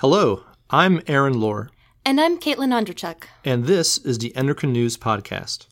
Hello, I'm Aaron Lohr. And I'm Caitlin Onderchuk. And this is the Endocrine News Podcast.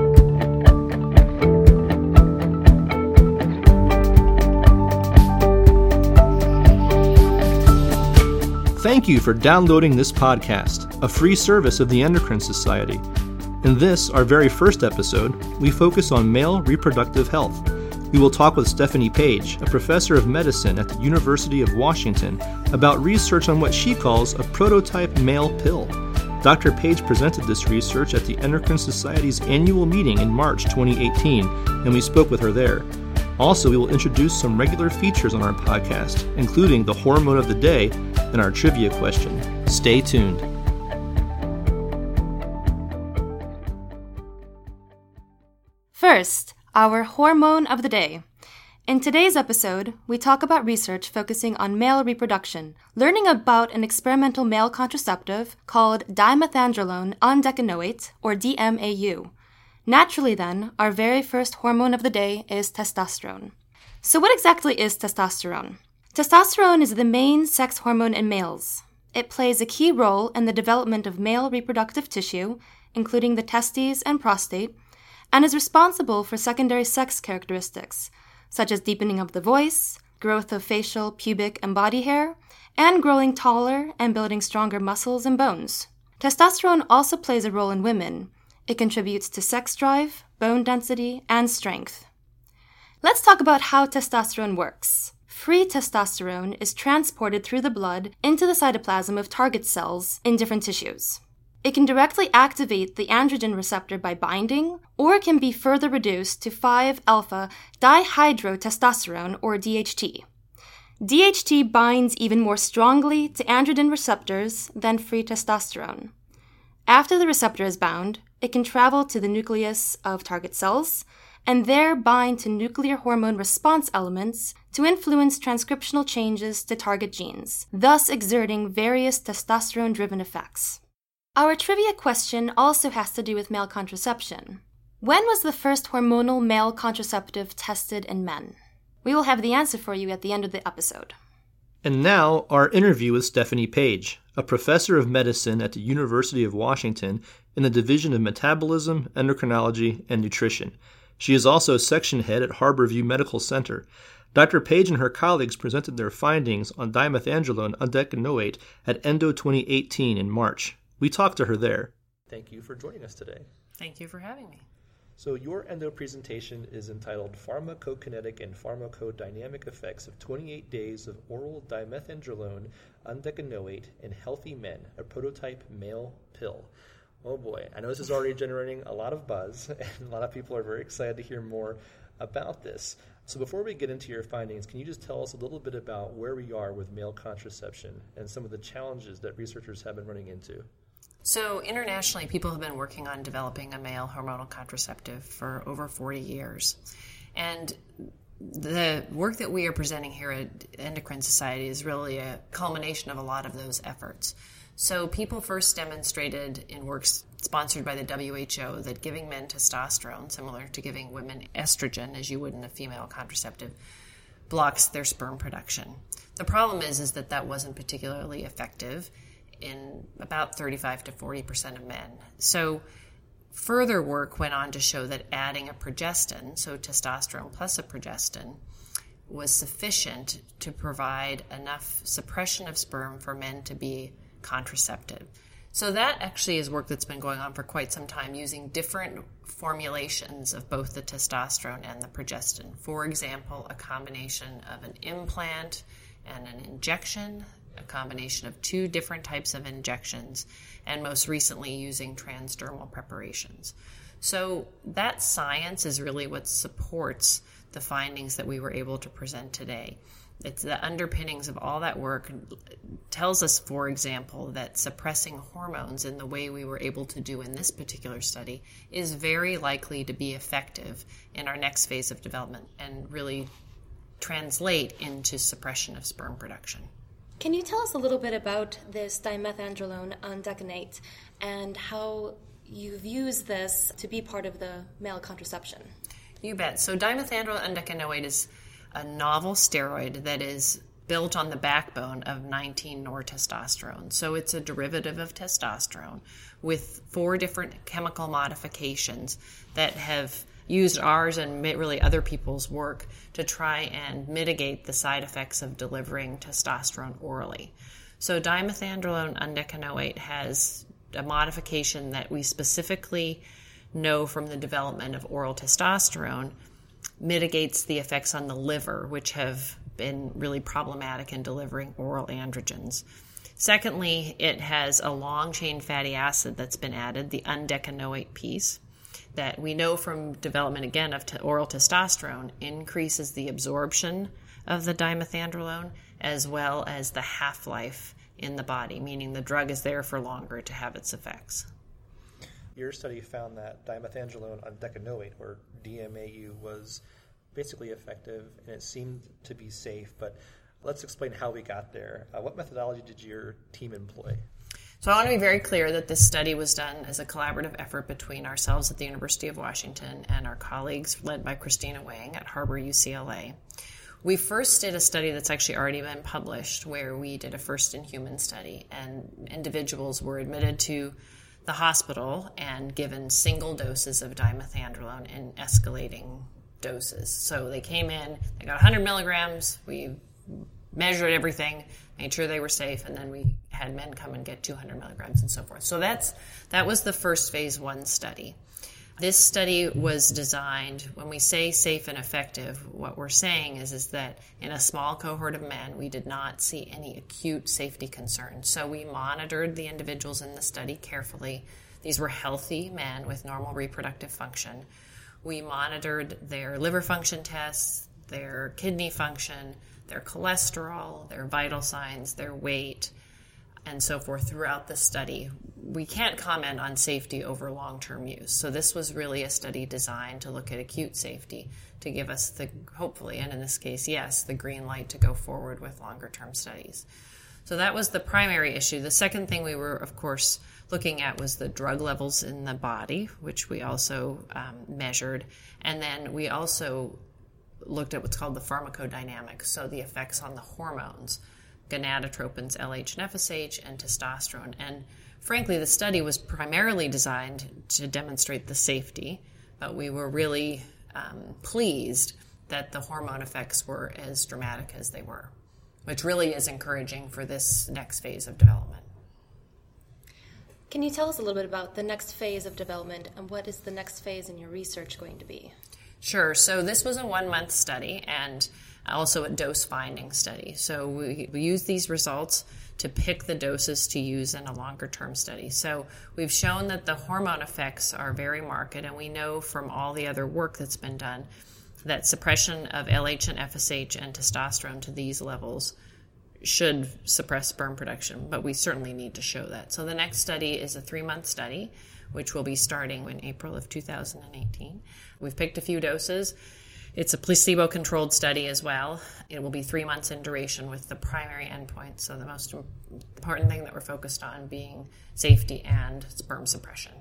Thank you for downloading this podcast, a free service of the Endocrine Society. In this, our very first episode, we focus on male reproductive health. We will talk with Stephanie Page, a professor of medicine at the University of Washington, about research on what she calls a prototype male pill. Dr. Page presented this research at the Endocrine Society's annual meeting in March 2018, and we spoke with her there. Also, we will introduce some regular features on our podcast, including the hormone of the day and our trivia question. Stay tuned. First, our hormone of the day. In today's episode, we talk about research focusing on male reproduction, learning about an experimental male contraceptive called dimethandrolone undecanoate, or DMAU. Naturally then, our very first hormone of the day is testosterone. So what exactly is testosterone? Testosterone is the main sex hormone in males. It plays a key role in the development of male reproductive tissue, including the testes and prostate, and is responsible for secondary sex characteristics, such as deepening of the voice, growth of facial, pubic, and body hair, and growing taller and building stronger muscles and bones. Testosterone also plays a role in women. It contributes to sex drive, bone density, and strength. Let's talk about how testosterone works. Free testosterone is transported through the blood into the cytoplasm of target cells in different tissues. It can directly activate the androgen receptor by binding, or it can be further reduced to 5-alpha dihydrotestosterone, or DHT. DHT binds even more strongly to androgen receptors than free testosterone. After the receptor is bound, it can travel to the nucleus of target cells, and there bind to nuclear hormone response elements to influence transcriptional changes to target genes, thus exerting various testosterone-driven effects. Our trivia question also has to do with male contraception. When was the first hormonal male contraceptive tested in men? We will have the answer for you at the end of the episode. And now, our interview with Stephanie Page, a professor of medicine at the University of Washington in the Division of Metabolism, Endocrinology, and Nutrition. She is also section head at Harborview Medical Center. Dr. Page and her colleagues presented their findings on dimethandrolone undecanoate at Endo 2018 in March. We talked to her there. Thank you for joining us today. Thank you for having me. So your endo presentation is entitled Pharmacokinetic and Pharmacodynamic Effects of 28 Days of Oral Dimethandrolone Undecanoate in Healthy Men, a Prototype Male Pill. Oh boy, I know this is already generating a lot of buzz, and a lot of people are very excited to hear more about this. So before we get into your findings, can you just tell us a little bit about where we are with male contraception and some of the challenges that researchers have been running into? So internationally, people have been working on developing a male hormonal contraceptive for over 40 years. And the work that we are presenting here at Endocrine Society is really a culmination of a lot of those efforts. So people first demonstrated in works sponsored by the WHO that giving men testosterone, similar to giving women estrogen, as you would in a female contraceptive, blocks their sperm production. The problem is that that wasn't particularly effective in about 35 to 40% of men. So further work went on to show that adding a progestin, so testosterone plus a progestin, was sufficient to provide enough suppression of sperm for men to be contraceptive. So that actually is work that's been going on for quite some time using different formulations of both the testosterone and the progestin. For example, a combination of an implant and an injection, a combination of two different types of injections, and most recently using transdermal preparations. So that science is really what supports the findings that we were able to present today. It's the underpinnings of all that work tells us, for example, that suppressing hormones in the way we were able to do in this particular study is very likely to be effective in our next phase of development and really translate into suppression of sperm production. Can you tell us a little bit about this dimethandrolone undecanoate and how you've used this to be part of the male contraception? You bet. So dimethandrolone undecanoate is a novel steroid that is built on the backbone of 19-nortestosterone. So it's a derivative of testosterone with 4 different chemical modifications that have used ours and really other people's work to try and mitigate the side effects of delivering testosterone orally. So dimethandrolone undecanoate has a modification that we specifically know from the development of oral testosterone mitigates the effects on the liver, which have been really problematic in delivering oral androgens. Secondly, it has a long-chain fatty acid that's been added, the undecanoate piece, that we know from development, again, of oral testosterone increases the absorption of the dimethandrolone as well as the half-life in the body, meaning the drug is there for longer to have its effects. Your study found that dimethandrolone undecanoate, or DMAU, was basically effective and it seemed to be safe, but let's explain how we got there. What methodology did your team employ? So I want to be very clear that this study was done as a collaborative effort between ourselves at the University of Washington and our colleagues led by Christina Wang at Harbor UCLA. We first did a study that's actually already been published where we did a first-in-human study, and individuals were admitted to the hospital and given single doses of dimethandrolone in escalating doses. So they came in, they got 100 milligrams, we measured everything, made sure they were safe, and then we had men come and get 200 milligrams and so forth. So that was the first phase 1 study. This study was designed, when we say safe and effective, what we're saying is that in a small cohort of men, we did not see any acute safety concerns. So we monitored the individuals in the study carefully. These were healthy men with normal reproductive function. We monitored their liver function tests, their kidney function, their cholesterol, their vital signs, their weight, and so forth throughout the study. We can't comment on safety over long-term use. So this was really a study designed to look at acute safety to give us hopefully, and in this case, yes, the green light to go forward with longer-term studies. So that was the primary issue. The second thing we were, of course, looking at was the drug levels in the body, which we also measured. And then we also looked at what's called the pharmacodynamics, so the effects on the hormones, gonadotropins, LH and FSH, and testosterone. And frankly, the study was primarily designed to demonstrate the safety, but we were really pleased that the hormone effects were as dramatic as they were, which really is encouraging for this next phase of development. Can you tell us a little bit about the next phase of development and what is the next phase in your research going to be? Sure. So this was a 1-month study and also a dose-finding study. So we used these results to pick the doses to use in a longer-term study. So we've shown that the hormone effects are very marked, and we know from all the other work that's been done that suppression of LH and FSH and testosterone to these levels should suppress sperm production, but we certainly need to show that. So the next study is a 3-month study, which will be starting in April of 2018. We've picked a few doses. It's a placebo-controlled study as well. It will be 3 months in duration with the primary endpoint, so the most important thing that we're focused on being safety and sperm suppression.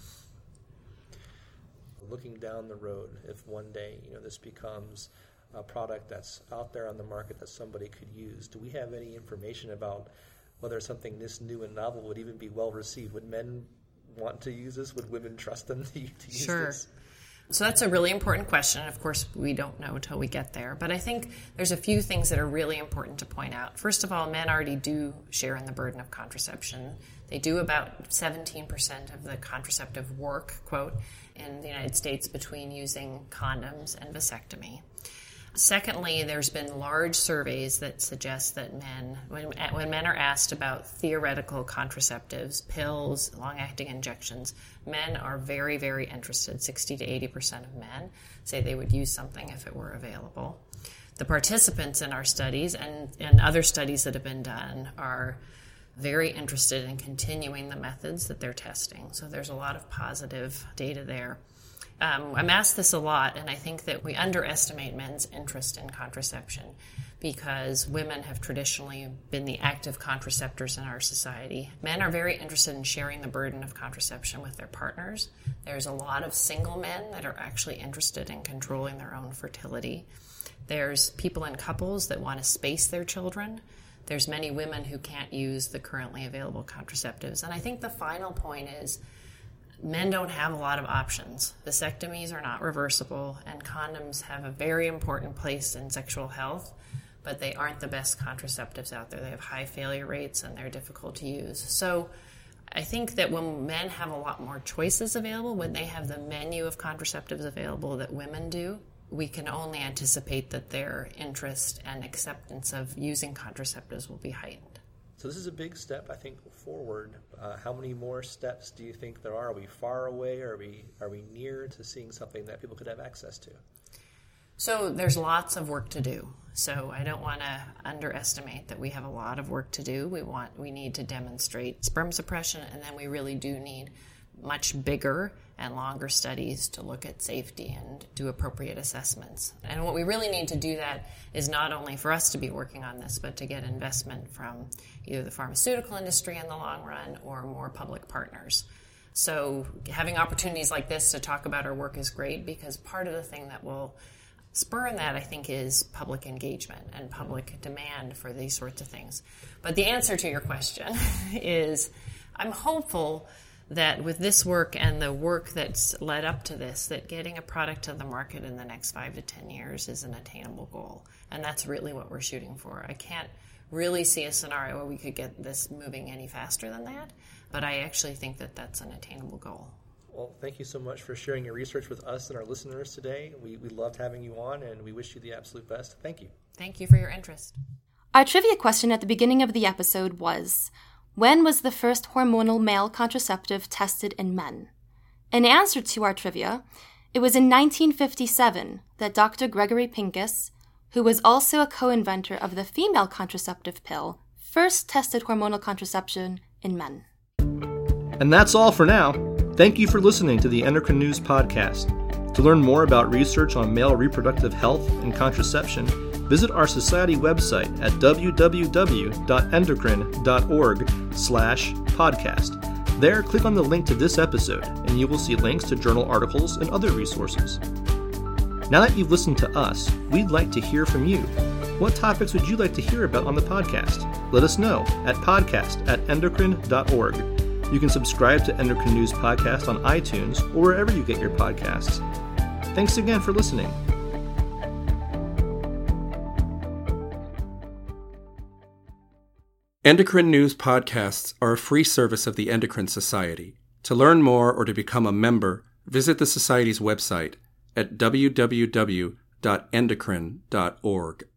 Looking down the road, if one day this becomes a product that's out there on the market that somebody could use, do we have any information about whether something this new and novel would even be well received? Would men want to use this? Would women trust them to use Sure. this? So that's a really important question. Of course, we don't know until we get there. But I think there's a few things that are really important to point out. First of all, men already do share in the burden of contraception. They do about 17% of the contraceptive work, quote, in the United States between using condoms and vasectomy. Secondly, there's been large surveys that suggest that men, when men are asked about theoretical contraceptives, pills, long-acting injections, men are very, very interested. 60 to 80% of men say they would use something if it were available. The participants in our studies and other studies that have been done are very interested in continuing the methods that they're testing. So there's a lot of positive data there. I'm asked this a lot, and I think that we underestimate men's interest in contraception because women have traditionally been the active contraceptors in our society. Men are very interested in sharing the burden of contraception with their partners. There's a lot of single men that are actually interested in controlling their own fertility. There's people in couples that want to space their children. There's many women who can't use the currently available contraceptives. And I think the final point is men don't have a lot of options. Vasectomies are not reversible, and condoms have a very important place in sexual health, but they aren't the best contraceptives out there. They have high failure rates, and they're difficult to use. So I think that when men have a lot more choices available, when they have the menu of contraceptives available that women do, we can only anticipate that their interest and acceptance of using contraceptives will be heightened. So this is a big step, I think, forward. How many more steps do you think there are? Are we far away? Are we near to seeing something that people could have access to? So there's lots of work to do. So I don't want to underestimate that we have a lot of work to do. We need to demonstrate sperm suppression, and then we really do need much bigger and longer studies to look at safety and do appropriate assessments. And what we really need to do that is not only for us to be working on this, but to get investment from either the pharmaceutical industry in the long run or more public partners. So having opportunities like this to talk about our work is great, because part of the thing that will spur that, I think, is public engagement and public demand for these sorts of things. But the answer to your question is I'm hopeful that with this work and the work that's led up to this, that getting a product to the market in the next 5 to 10 years is an attainable goal. And that's really what we're shooting for. I can't really see a scenario where we could get this moving any faster than that, but I actually think that that's an attainable goal. Well, thank you so much for sharing your research with us and our listeners today. We loved having you on, and we wish you the absolute best. Thank you. Thank you for your interest. Our trivia question at the beginning of the episode was, when was the first hormonal male contraceptive tested in men? In answer to our trivia, it was in 1957 that Dr. Gregory Pincus, who was also a co-inventor of the female contraceptive pill, first tested hormonal contraception in men. And that's all for now. Thank you for listening to the Endocrine News Podcast. To learn more about research on male reproductive health and contraception, visit our society website at www.endocrine.org/podcast. There, click on the link to this episode, and you will see links to journal articles and other resources. Now that you've listened to us, we'd like to hear from you. What topics would you like to hear about on the podcast? Let us know at podcast@endocrine.org. You can subscribe to Endocrine News Podcast on iTunes or wherever you get your podcasts. Thanks again for listening. Endocrine News Podcasts are a free service of the Endocrine Society. To learn more or to become a member, visit the Society's website at www.endocrine.org.